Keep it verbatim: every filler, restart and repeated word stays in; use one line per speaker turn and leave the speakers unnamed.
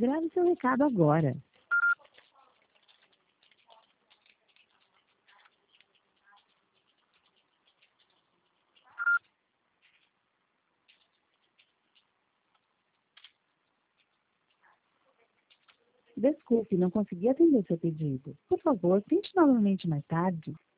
Grave seu recado agora. Desculpe, não consegui atender seu pedido. Por favor, tente novamente mais tarde.